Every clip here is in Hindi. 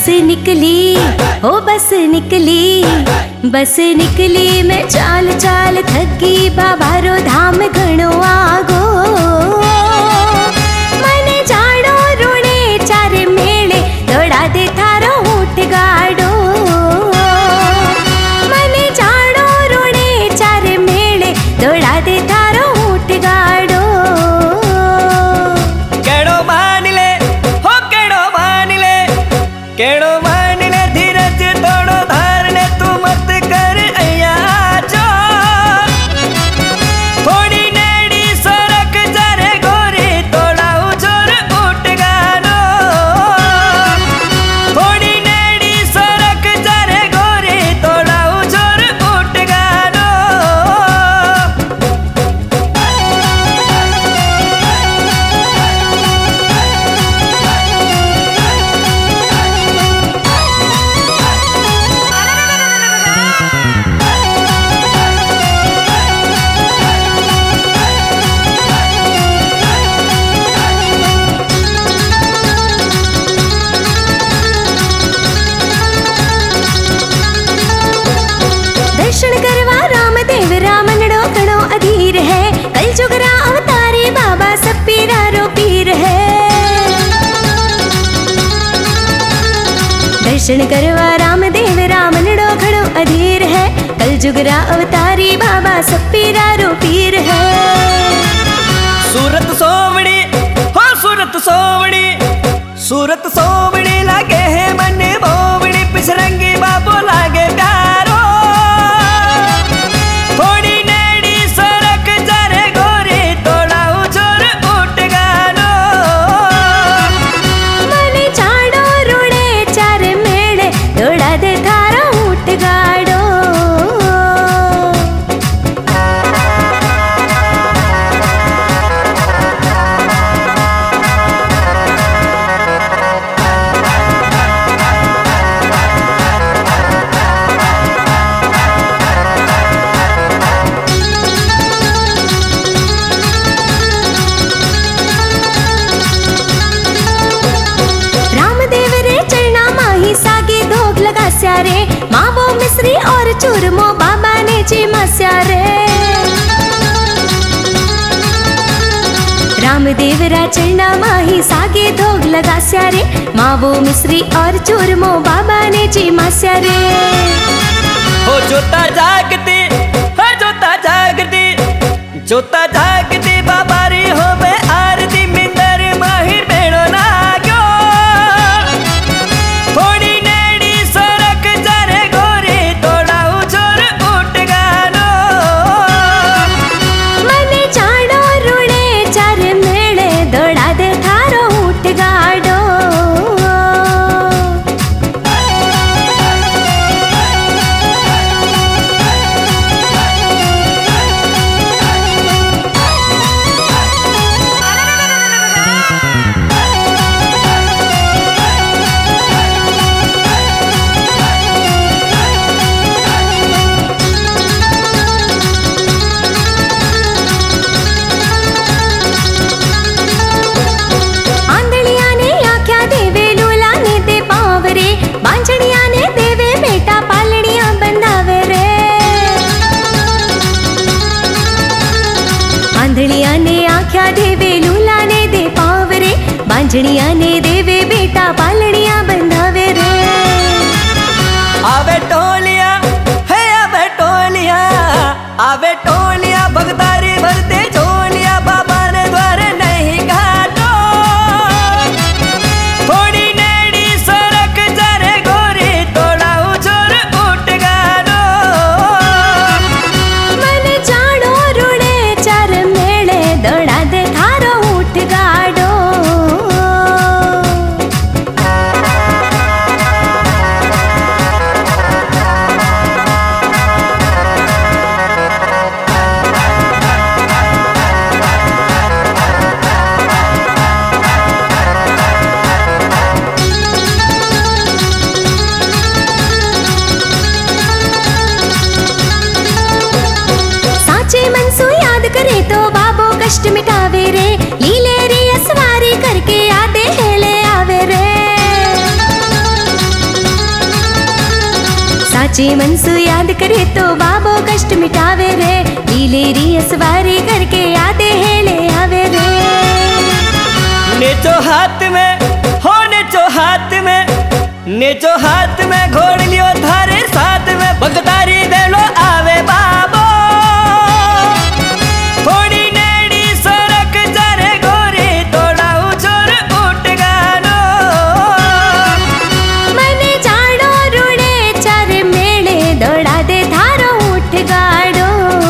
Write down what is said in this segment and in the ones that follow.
बस निकली, ओ बस निकली, बस निकली मैं चाल चाल थकी बाबा रो धाम घणो आगो। मने जाड़ो रूणे चार मेले दौड़ा दे थारो ऊंट गाड़ो। मने जाड़ो रूणे चार मेले दौड़ा दे थारो ऊंट गाड़ो। केड़ो मान ले, हो केड़ो मान ले, केड़ो मान ले, धीरज तोड़ो धार ले, तू मत कर अया जो। थोड़ी नेड़ी सरक जरे गोरी तोड़ाऊ जोर ऊंट गाड़ो। थोड़ी नेड़ी सरक जरे गोरी तोड़ाऊ जोर ऊंट गाड़ो। दर्शन करवा रामदेव रामनड़ो घणो अधीर है, कल जुगरा अवतारे बाबा सब पीरा रो पीर है। दर्शन करवा रामदेव रामनड़ो घणो अधीर है, कल जुगरा अवतारे बाबा सब पीरा रो पीर है। सूरत सोवड़ी, हो सूरत सोवड़ी, सूरत सोवड़ी लागे है मन बोवड़ी, पिछरंगी बाबू लागे प्यारो। थोड़ी नेड़ी सरक जरे गोरी तोड़ाऊ जोर ऊंट गाड़ो। मने जाड़ो रूणे चार मेले दौड़ा दे थारो ऊंट गाड़ो। रामदेव रे चरना माही सागे धोग लगा स्यारे, माँ वो मिश्री और चूरमो बाबा ने जी मस्या रे। रामदेव रा चरना माही सागे धोग लगा स्यारे, माँ वो मिश्री और चूरमो बाबा ने जी मस्या रे। हो जोता जागती, हो जोता जागती, जोता जागती बाबा री हो बे आरती मिंदर माहिर बेड़ो लागो। थोड़ी नेड़ी सरक जरे गोरी तोड़ाऊ जोर ऊंट गाड़ो। मने जाड़ो रूणे चार मेले दौड़ा दे थारो ऊंट गाड़ो। आंधड़िया ने आख्या देवे लूला ने दे पावरे, बांझड़िया ने देवे बेटा पालड़िया बंधावे रे। आंधड़िया ने आख्या देवे लूला ने दे पावरे, बांझड़िया ने देवे बेटा पालड़िया बंधावे रे। आवे टोलिया, है आवे टोलिया, आवे टोलिया भगतारी भरते झोलिया, बाबा ने द्वार नहीं घाटो। थोड़ी नेड़ी सरक जरे गोरी तोड़ाऊ जोर ऊंट गाड़ो। मने जाड़ो रूणे चार मेले दौड़ा दे थारो ऊंट गाड़ो। साचे मन सो याद करे तो बाबो कष्ट मिटावे रे, लीले रे असवारी करके यादे हेले आवे रे। जे मनसु याद करे तो बाबो कष्ट मिटावे रे, लीलेरी असवारी करके यादे हेले आवे रे। नेचो हाथ में हो नेचो हाथ में, नेचो हाथ में घोड़ लियो थारे साथ में, भगतारी देलो आवे बाबो, थोड़ी नेड़ी सरक जारे गोरी तोड़ाऊ छोर उठ गानो। मने जाड़ो रुड़े चार मेले दौड़ा दे थारो उठ गाड़ो।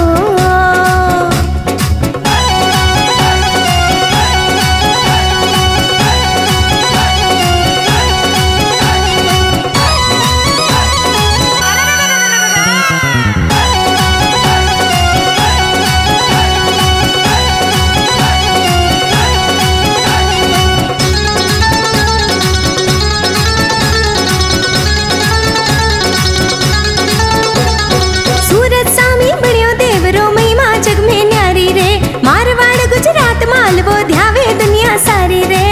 मालवो ध्यावे दुनिया सारी रे,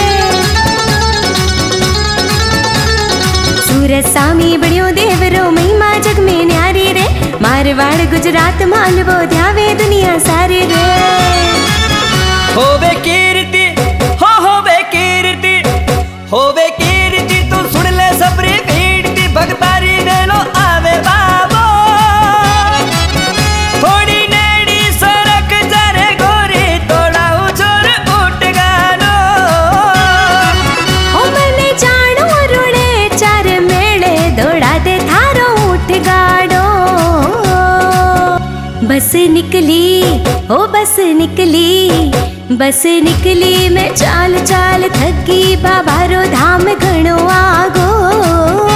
सूरत सामी बड़ियो देवरो महिमा जग में न्यारी रे, मारवाड़ गुजरात मालवो ध्यावे दुनिया सारी रे। होवे कीर्ति होवे कीर्ति, होवे कीर्ति तू सुन ले सबरी कीर्ति, भगतारी देलो आवे बाबो, थोड़ी नेड़ी सरक जारे गोरी तोड़ाऊ छोर उठ गानो। ओ मने जानो रुड़े चार मेले दौड़ा दे थारो उठ गाड़ो। बस निकली ओ बस निकली, बस निकली मैं चाल चाल थकी, बाबा रो धाम घणो आगो।